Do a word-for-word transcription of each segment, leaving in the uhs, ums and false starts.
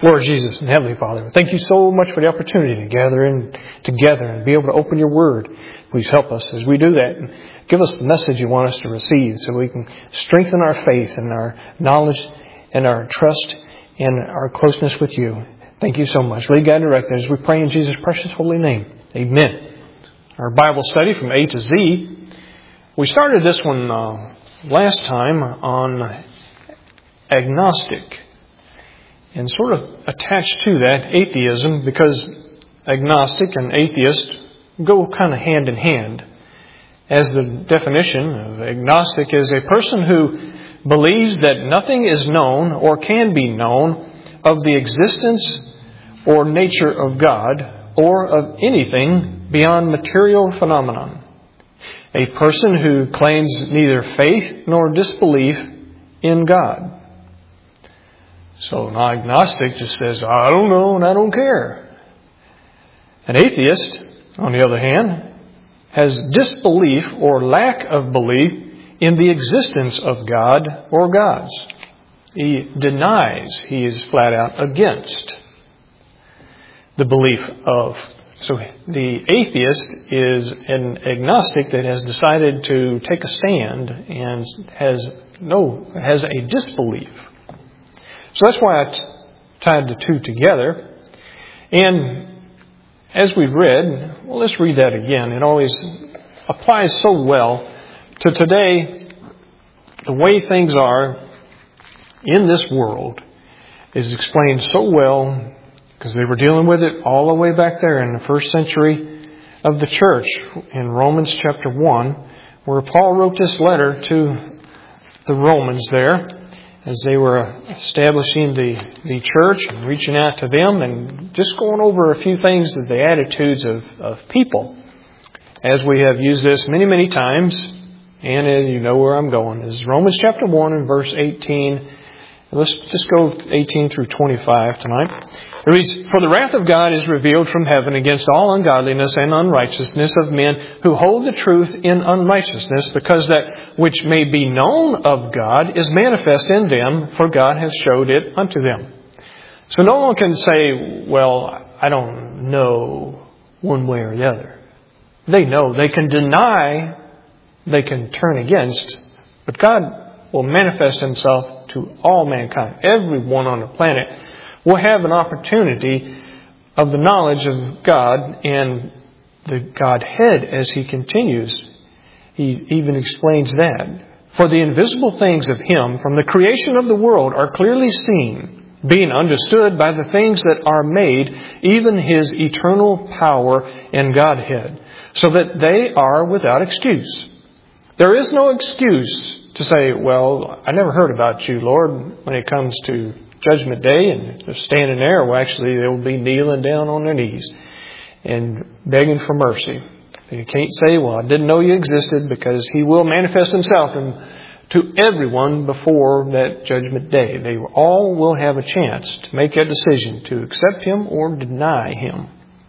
Lord Jesus and Heavenly Father, thank you so much for the opportunity to gather in together and be able to open your Word. Please help us as we do that. And give us the message you want us to receive so we can strengthen our faith and our knowledge and our trust and our closeness with you. Thank you so much. Lead, guide, and direct us as we pray in Jesus' precious holy name. Amen. Our Bible study from A to Z. We started this one uh, last time on agnostic. And sort of attached to that, atheism, because agnostic and atheist go kind of hand in hand. As the definition of agnostic is a person who believes that nothing is known or can be known of the existence or nature of God or of anything beyond material phenomenon. A person who claims neither faith nor disbelief in God. So an agnostic just says, I don't know and I don't care. An atheist, on the other hand, has disbelief or lack of belief in the existence of God or gods. He denies, he is flat out against the belief of. So the atheist is an agnostic that has decided to take a stand and has no has a disbelief. So that's why I t- tied the two together. And as we read, well, let's read that again. It always applies so well to today. The way things are in this world is explained so well because they were dealing with it all the way back there in the first century of the church in Romans chapter one, where Paul wrote this letter to the Romans there, as they were establishing the, the church and reaching out to them and just going over a few things of the attitudes of, of people. As we have used this many, many times, and as you know where I'm going, this is Romans chapter one and verse eighteen. Let's just go eighteen through twenty-five tonight. It reads, For the wrath of God is revealed from heaven against all ungodliness and unrighteousness of men who hold the truth in unrighteousness, because that which may be known of God is manifest in them, for God hath showed it unto them. So no one can say, well, I don't know one way or the other. They know. They can deny. They can turn against. But God will manifest Himself to all mankind. Everyone on the planet will have an opportunity of the knowledge of God and the Godhead as He continues. He even explains that. For the invisible things of Him from the creation of the world are clearly seen, being understood by the things that are made, even His eternal power and Godhead, so that they are without excuse. There is no excuse to say, well, I never heard about you, Lord, when it comes to Judgment Day, and they're standing there. Well, actually, they will be kneeling down on their knees and begging for mercy. And you can't say, well, I didn't know you existed, because He will manifest Himself in, to everyone before that Judgment Day. They all will have a chance to make a decision to accept Him or deny Him.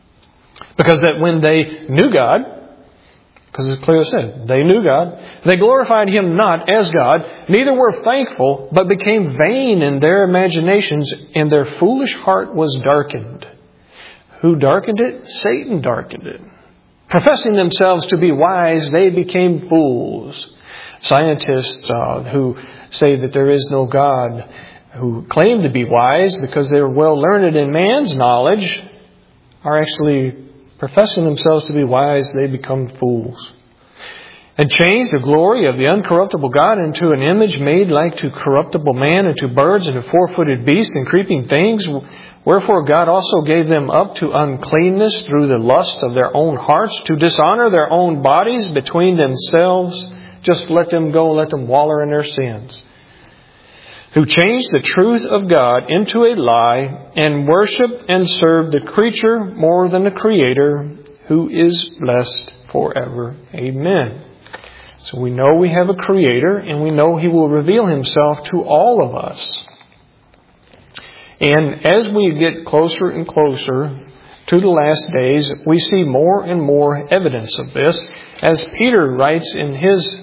Because that when they knew God, because it's clearly said, they knew God. They glorified Him not as God, neither were thankful, but became vain in their imaginations, and their foolish heart was darkened. Who darkened it? Satan darkened it. Professing themselves to be wise, they became fools. Scientists uh, who say that there is no God, who claim to be wise because they are well learned in man's knowledge, are actually professing themselves to be wise, they become fools. And changed the glory of the uncorruptible God into an image made like to corruptible man, and to birds, and to four-footed beasts, and creeping things. Wherefore God also gave them up to uncleanness through the lust of their own hearts, to dishonor their own bodies between themselves. Just let them go, let them wallow in their sins. Who changed the truth of God into a lie, and worship and serve the creature more than the Creator, who is blessed forever. Amen. So we know we have a Creator, and we know He will reveal Himself to all of us. And as we get closer and closer to the last days, we see more and more evidence of this. As Peter writes in his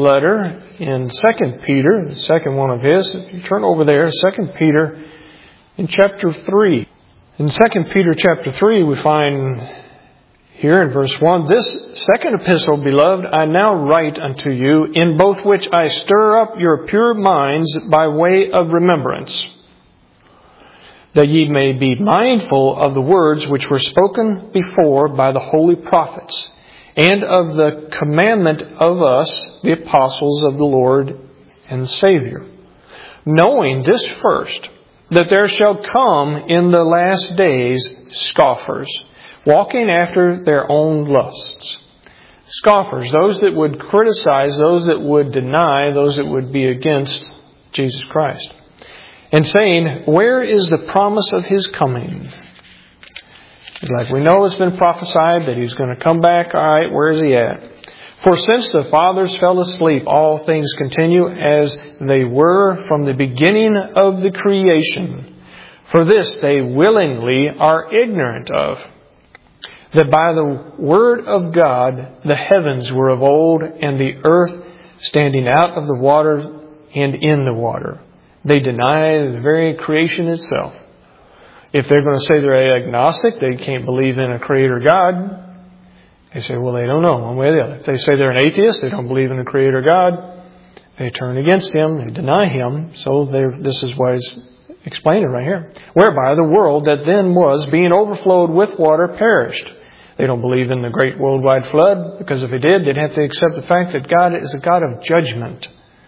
letter in Second Peter, the second one of his, if you turn over there, Second Peter in chapter three. In Second Peter chapter three, we find here in verse one, "This second epistle, beloved, I now write unto you, in both which I stir up your pure minds by way of remembrance, that ye may be mindful of the words which were spoken before by the holy prophets, and of the commandment of us, the apostles of the Lord and Savior. Knowing this first, that there shall come in the last days scoffers, walking after their own lusts." Scoffers, those that would criticize, those that would deny, those that would be against Jesus Christ. And saying, "Where is the promise of His coming?" Like, we know it's been prophesied that He's going to come back. All right, where is He at? "For since the fathers fell asleep, all things continue as they were from the beginning of the creation. For this they willingly are ignorant of, that by the word of God the heavens were of old, and the earth standing out of the water and in the water. They deny the very creation itself." If they're going to say they're agnostic, they can't believe in a creator God, they say, well, they don't know one way or the other. If they say they're an atheist, they don't believe in a creator God, they turn against Him, they deny Him. So this is why He's explaining right here. "Whereby the world that then was, being overflowed with water, perished." They don't believe in the great worldwide flood, because if they did, they'd have to accept the fact that God is a God of judgment.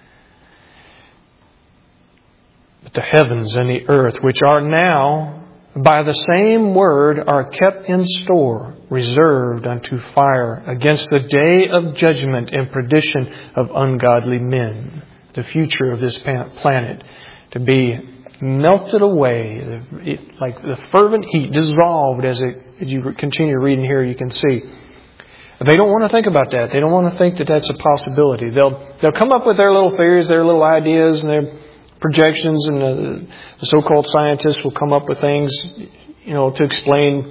"But the heavens and the earth, which are now by the same word, are kept in store, reserved unto fire, against the day of judgment and perdition of ungodly men." The future of this planet to be melted away, like the fervent heat, dissolved as it, as you continue reading here, you can see. They don't want to think about that. They don't want to think that that's a possibility. They'll they'll come up with their little theories, their little ideas, and their projections, and the, the so-called scientists will come up with things, you know, to explain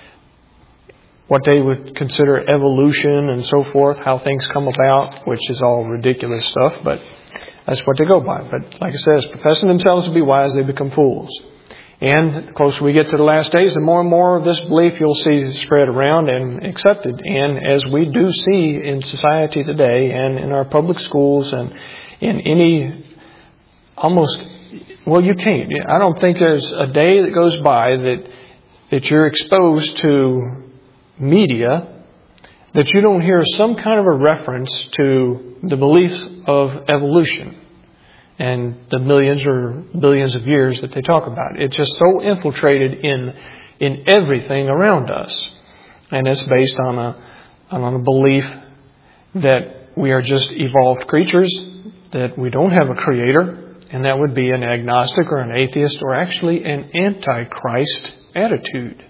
what they would consider evolution and so forth, how things come about, which is all ridiculous stuff, but that's what they go by. But like I said, professing themselves to be wise, they become fools. And the closer we get to the last days, the more and more of this belief you'll see spread around and accepted. And as we do see in society today, and in our public schools, and in any almost, well, you can't. I don't think there's a day that goes by that that you're exposed to media that you don't hear some kind of a reference to the beliefs of evolution and the millions or billions of years that they talk about. It's just so infiltrated in in everything around us. And it's based on a on a belief that we are just evolved creatures, that we don't have a creator. And that would be an agnostic or an atheist, or actually an antichrist attitude.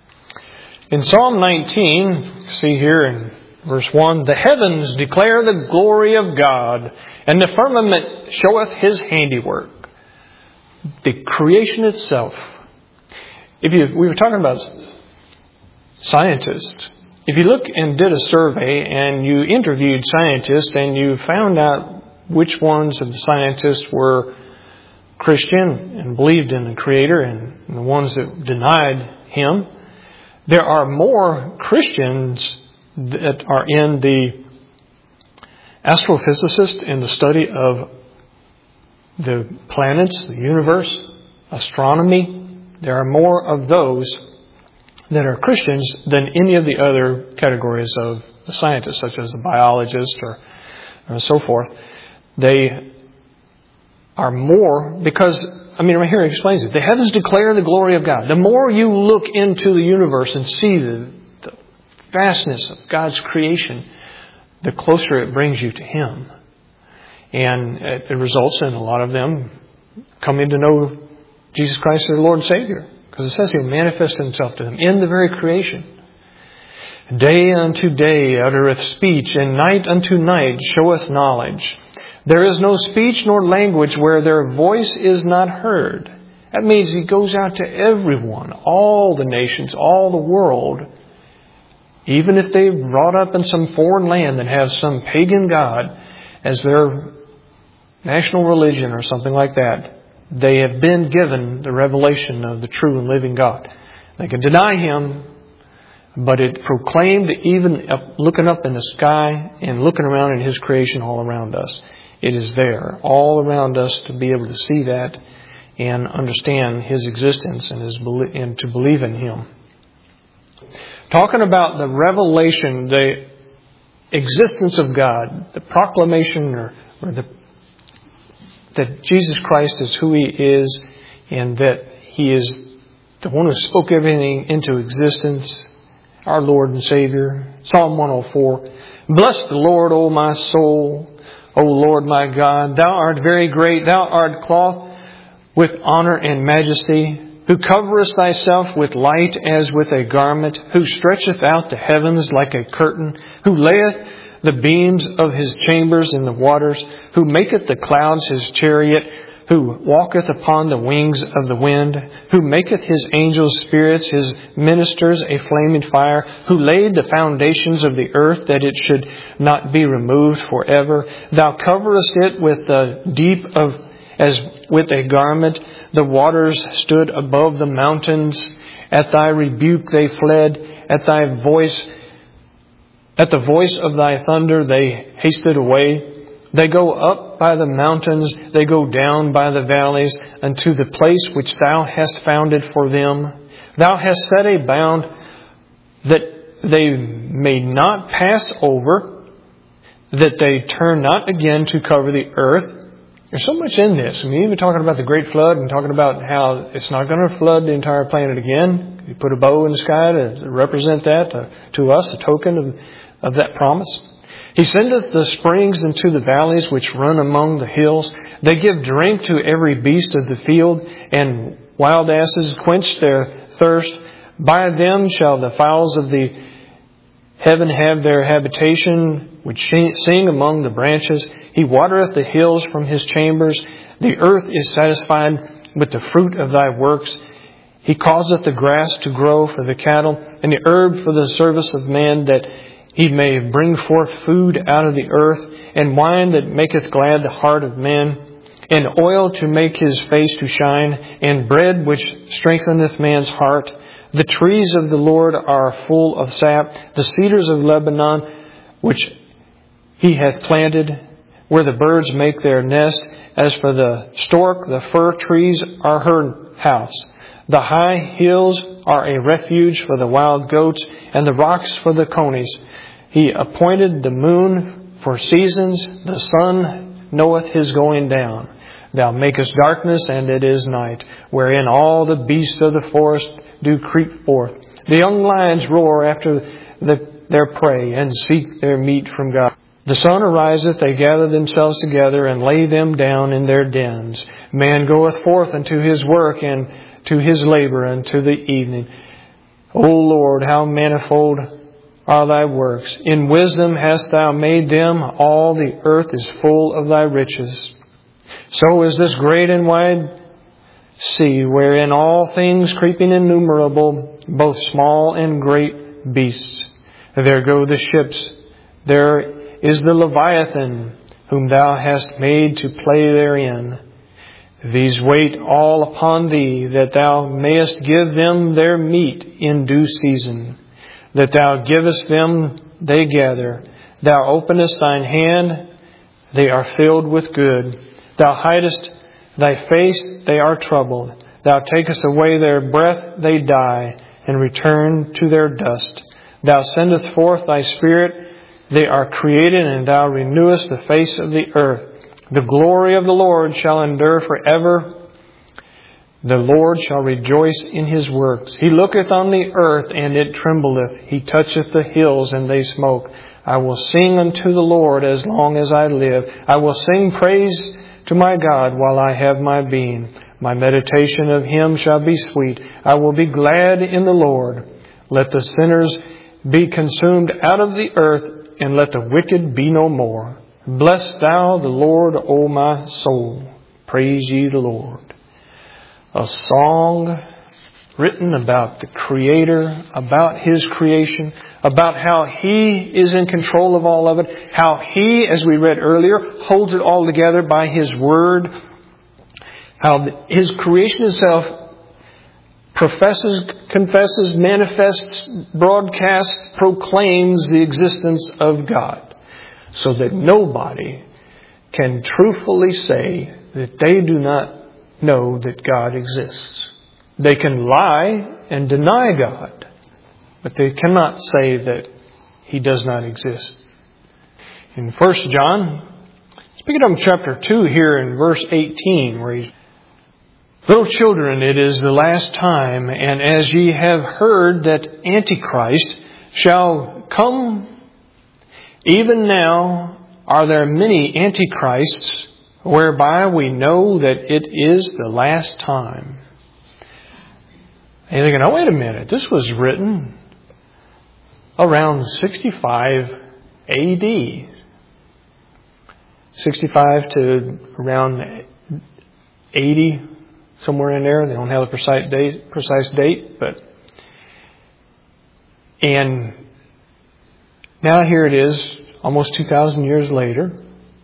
In Psalm nineteen, see here in verse one, "The heavens declare the glory of God, and the firmament showeth His handiwork." The creation itself. If you, we were talking about scientists. If you look and did a survey and you interviewed scientists and you found out which ones of the scientists were Christian and believed in the Creator, and the ones that denied Him, there are more Christians that are in the astrophysicist and the study of the planets, the universe, astronomy. There are more of those that are Christians than any of the other categories of the scientists, such as the biologist or, or so forth. They are more because, I mean, right here it explains it. The heavens declare the glory of God. The more you look into the universe and see the, the vastness of God's creation, the closer it brings you to Him. And it, it results in a lot of them coming to know Jesus Christ as their Lord and Savior. Because it says He'll manifest Himself to them in the very creation. Day unto day uttereth speech, and night unto night showeth knowledge. There is no speech nor language where their voice is not heard. That means He goes out to everyone, all the nations, all the world. Even if they're brought up in some foreign land and have some pagan god as their national religion or something like that, they have been given the revelation of the true and living God. They can deny Him, but it proclaimed even up, looking up in the sky and looking around in His creation all around us. It is there, all around us, to be able to see that and understand His existence and, his, and to believe in Him. Talking about the revelation, the existence of God, the proclamation or, or the, that Jesus Christ is who He is and that He is the one who spoke everything into existence, our Lord and Savior. Psalm one oh four. Bless the Lord, O my soul. O Lord my God, Thou art very great. Thou art clothed with honor and majesty, who coverest Thyself with light as with a garment, who stretcheth out the heavens like a curtain, who layeth the beams of His chambers in the waters, who maketh the clouds His chariot, who walketh upon the wings of the wind, who maketh His angels spirits, His ministers a flaming fire, who laid the foundations of the earth that it should not be removed forever. Thou coverest it with the deep of as with a garment. The waters stood above the mountains. At Thy rebuke they fled. At Thy voice, at the voice of Thy thunder they hasted away. They go up by the mountains, they go down by the valleys, unto the place which Thou hast founded for them. Thou hast set a bound that they may not pass over, that they turn not again to cover the earth. There's so much in this. I mean, even talking about the great flood and talking about how it's not going to flood the entire planet again. You put a bow in the sky to represent that to, to us, a token of, of that promise. He sendeth the springs into the valleys which run among the hills. They give drink to every beast of the field, and wild asses quench their thirst. By them shall the fowls of the heaven have their habitation, which sing among the branches. He watereth the hills from His chambers. The earth is satisfied with the fruit of Thy works. He causeth the grass to grow for the cattle, and the herb for the service of man, that He may bring forth food out of the earth, and wine that maketh glad the heart of man, and oil to make his face to shine, and bread which strengtheneth man's heart. The trees of the Lord are full of sap, the cedars of Lebanon, which He hath planted, where the birds make their nest. As for the stork, the fir trees are her house. The high hills are a refuge for the wild goats, and the rocks for the conies. He appointed the moon for seasons. The sun knoweth his going down. Thou makest darkness, and it is night, wherein all the beasts of the forest do creep forth. The young lions roar after the, their prey, and seek their meat from God. The sun ariseth, they gather themselves together, and lay them down in their dens. Man goeth forth unto his work, and to his labor unto the evening. O Lord, how manifold are Thy works. In wisdom hast Thou made them. All the earth is full of Thy riches. So is this great and wide sea, wherein all things creeping innumerable, both small and great beasts. There go the ships. There is the Leviathan, whom Thou hast made to play therein. These wait all upon Thee, that Thou mayest give them their meat in due season. That Thou givest them, they gather. Thou openest Thine hand, they are filled with good. Thou hidest Thy face, they are troubled. Thou takest away their breath, they die, and return to their dust. Thou sendest forth Thy Spirit, they are created, and Thou renewest the face of the earth. The glory of the Lord shall endure forever. The Lord shall rejoice in His works. He looketh on the earth, and it trembleth. He toucheth the hills, and they smoke. I will sing unto the Lord as long as I live. I will sing praise to my God while I have my being. My meditation of Him shall be sweet. I will be glad in the Lord. Let the sinners be consumed out of the earth, and let the wicked be no more. Bless Thou the Lord, O my soul. Praise ye the Lord. A song written about the Creator, about His creation, about how He is in control of all of it, how He, as we read earlier, holds it all together by His Word, How His creation itself professes, confesses, manifests, broadcasts, proclaims the existence of God, so that nobody can truthfully say that they do not know that God exists. They can lie and deny God, but they cannot say that He does not exist. In First John, speaking of chapter two here in verse eighteen, where He's, little children, it is the last time, and as ye have heard that Antichrist shall come, even now are there many Antichrists, whereby we know that it is the last time. And you're thinking, oh, wait a minute, this was written around sixty-five A D sixty-five to around eighty, somewhere in there. They don't have a precise date, precise date, but and now here it is, almost two thousand years later,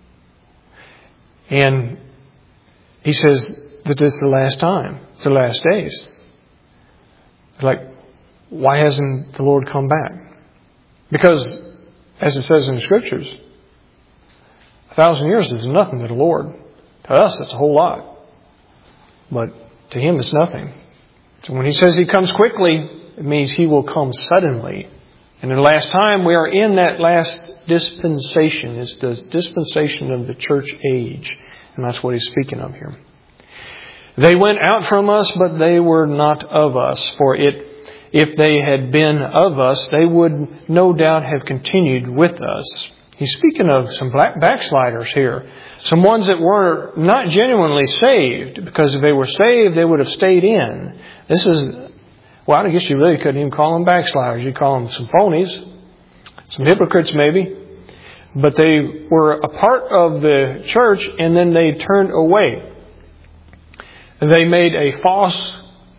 and He says that this is the last time, it's the last days. They're like, why hasn't the Lord come back? Because, as it says in the Scriptures, a thousand years is nothing to the Lord. To us, it's a whole lot. But to Him, it's nothing. So when He says He comes quickly, it means He will come suddenly. And in the last time, we are in that last dispensation. It's the dispensation of the church age. And that's what He's speaking of here. They went out from us, but they were not of us. For it, if they had been of us, they would no doubt have continued with us. He's speaking of some black backsliders here. Some ones that were not genuinely saved. Because if they were saved, they would have stayed in. This is, well, I guess you really couldn't even call them backsliders. You call them some phonies. Some hypocrites maybe. But they were a part of the church and then they turned away. They made a false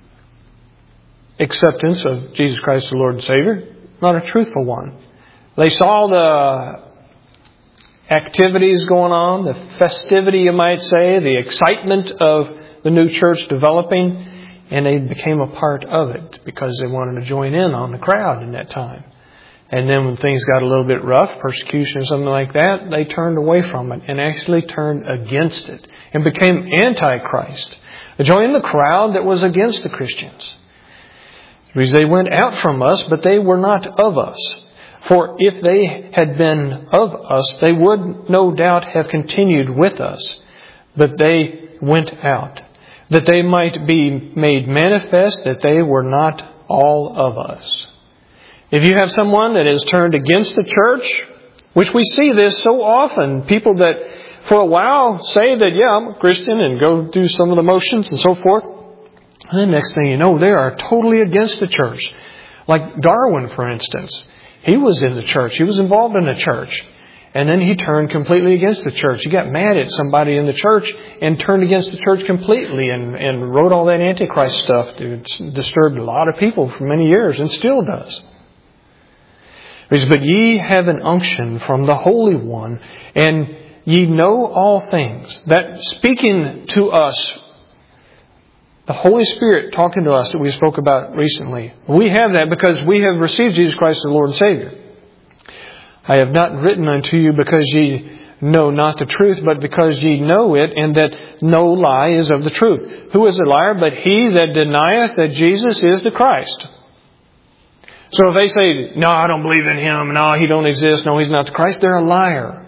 acceptance of Jesus Christ the Lord and Savior. Not a truthful one. They saw the activities going on, the festivity, you might say, the excitement of the new church developing, and they became a part of it because they wanted to join in on the crowd in that time. And then when things got a little bit rough, persecution or something like that, they turned away from it and actually turned against it and became anti-Christ. They joined the crowd that was against the Christians. Because they went out from us, but they were not of us. For if they had been of us, they would no doubt have continued with us. But they went out, that they might be made manifest that they were not all of us. If you have someone that is turned against the church, which we see this so often, people that for a while say that, yeah, I'm a Christian and go do some of the motions and so forth. And the next thing you know, they are totally against the church. Like Darwin, for instance. He was in the church. He was involved in the church. And then he turned completely against the church. He got mad at somebody in the church and turned against the church completely and, and wrote all that Antichrist stuff that disturbed a lot of people for many years and still does. But ye have an unction from the Holy One, and ye know all things. That speaking to us, the Holy Spirit talking to us that we spoke about recently. We have that because we have received Jesus Christ as Lord and Savior. I have not written unto you because ye know not the truth, but because ye know it, and that no lie is of the truth. Who is a liar but he that denieth that Jesus is the Christ? So if they say, no, I don't believe in Him, no, He don't exist, no, He's not the Christ, they're a liar.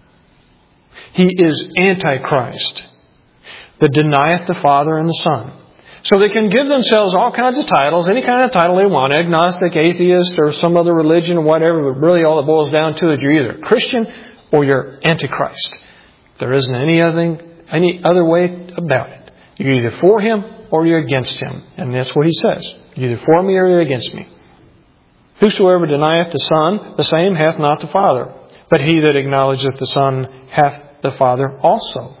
He is Antichrist, that denieth the Father and the Son. So they can give themselves all kinds of titles, any kind of title they want, agnostic, atheist, or some other religion or whatever, but really all it boils down to is you're either Christian or you're Antichrist. There isn't any other, any other way about it. You're either for Him or you're against Him. And that's what He says. You're either for me or you're against me. Whosoever denieth the Son, the same hath not the Father. But he that acknowledgeth the Son hath the Father also.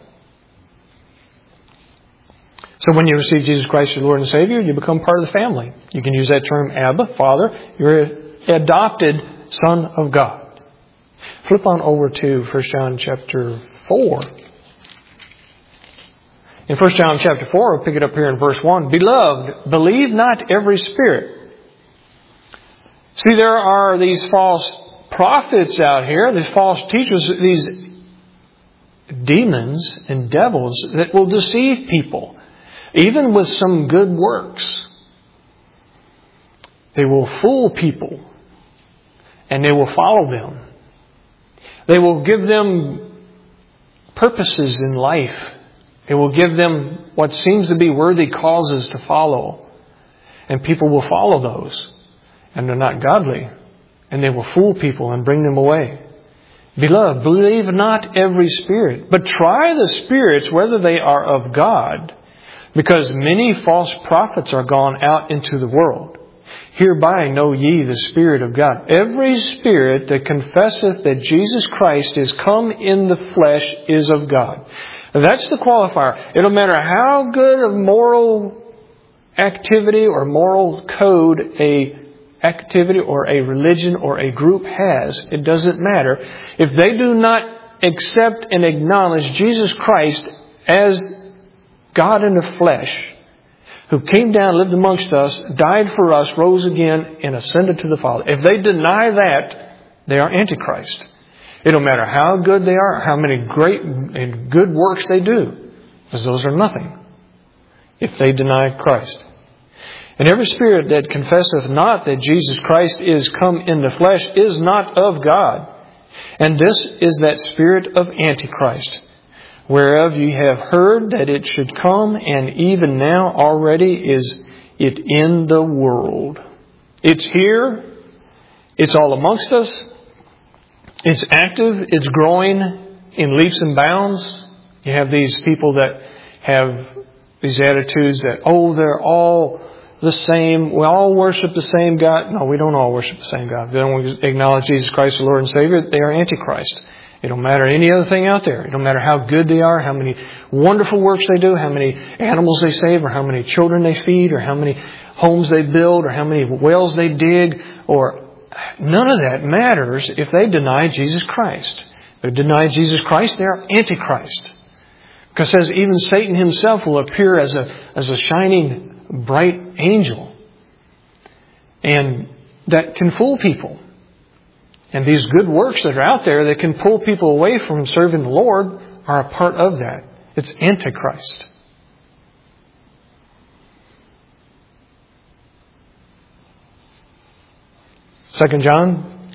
So when you receive Jesus Christ your Lord and Savior, you become part of the family. You can use that term, Abba, Father. You're an adopted Son of God. Flip on over to First John chapter four. In First John chapter four, we'll pick it up here in verse one. Beloved, believe not every spirit. See, there are these false prophets out here, these false teachers, these demons and devils that will deceive people, even with some good works. They will fool people and they will follow them. They will give them purposes in life. They will give them what seems to be worthy causes to follow. And people will follow those. And they're not godly. And they will fool people and bring them away. Beloved, believe not every spirit, but try the spirits whether they are of God, because many false prophets are gone out into the world. Hereby know ye the Spirit of God. Every spirit that confesseth that Jesus Christ is come in the flesh is of God. That's the qualifier. It don't matter how good of moral activity or moral code a activity or a religion or a group has. It doesn't matter. If they do not accept and acknowledge Jesus Christ as God in the flesh, who came down, lived amongst us, died for us, rose again, and ascended to the Father. If they deny that, they are Antichrist. It don't matter how good they are, how many great and good works they do, because those are nothing if they deny Christ. And every spirit that confesseth not that Jesus Christ is come in the flesh is not of God. And this is that spirit of Antichrist, whereof ye have heard that it should come, and even now already is it in the world. It's here. It's all amongst us. It's active. It's growing in leaps and bounds. You have these people that have these attitudes that, oh, they're all the same. We all worship the same God. No, we don't all worship the same God. If they don't acknowledge Jesus Christ, the Lord and Savior, they are Antichrist. It don't matter any other thing out there. It don't matter how good they are, how many wonderful works they do, how many animals they save, or how many children they feed, or how many homes they build, or how many wells they dig, or none of that matters if they deny Jesus Christ. If they deny Jesus Christ, they are Antichrist. Because it says even Satan himself will appear as a as a shining bright angel. And that can fool people. And these good works that are out there that can pull people away from serving the Lord are a part of that. It's Antichrist. Second John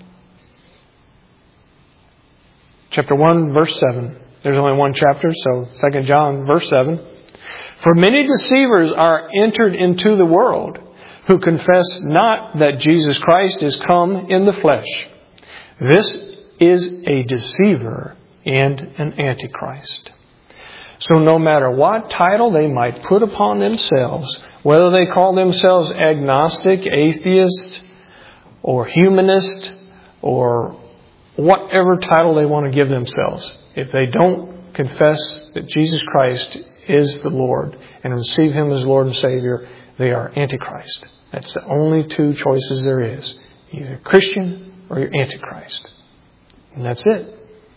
chapter one, verse seven. There's only one chapter, so Second John, verse seven. For many deceivers are entered into the world, who confess not that Jesus Christ is come in the flesh. This is a deceiver and an antichrist. So no matter what title they might put upon themselves, whether they call themselves agnostic, atheist, or humanist, or whatever title they want to give themselves, if they don't confess that Jesus Christ is the Lord and receive Him as Lord and Savior, they are Antichrist. That's the only two choices there is. Either Christian or you're Antichrist. And that's it.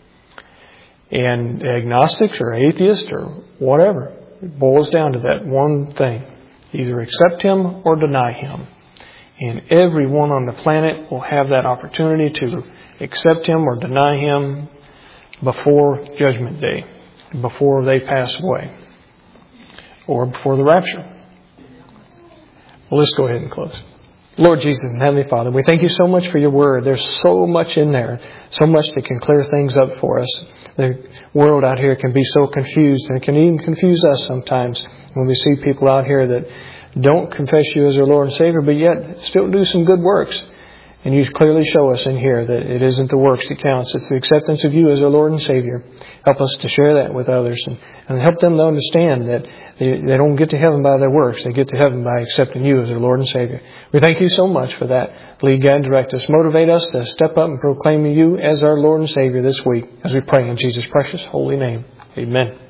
And agnostics or atheists or whatever, it boils down to that one thing. Either accept Him or deny Him. And everyone on the planet will have that opportunity to accept Him or deny Him before Judgment Day, before they pass away, or before the rapture. Well, let's go ahead and close. Lord Jesus and Heavenly Father, we thank You so much for Your Word. There's so much in there, so much that can clear things up for us. The world out here can be so confused, and it can even confuse us sometimes when we see people out here that don't confess You as their Lord and Savior, but yet still do some good works. And You clearly show us in here that it isn't the works that counts. It's the acceptance of You as our Lord and Savior. Help us to share that with others and, and help them to understand that they, they don't get to heaven by their works. They get to heaven by accepting You as their Lord and Savior. We thank You so much for that. Lead, guide, and direct us. Motivate us to step up and proclaim You as our Lord and Savior this week as we pray in Jesus' precious holy name. Amen.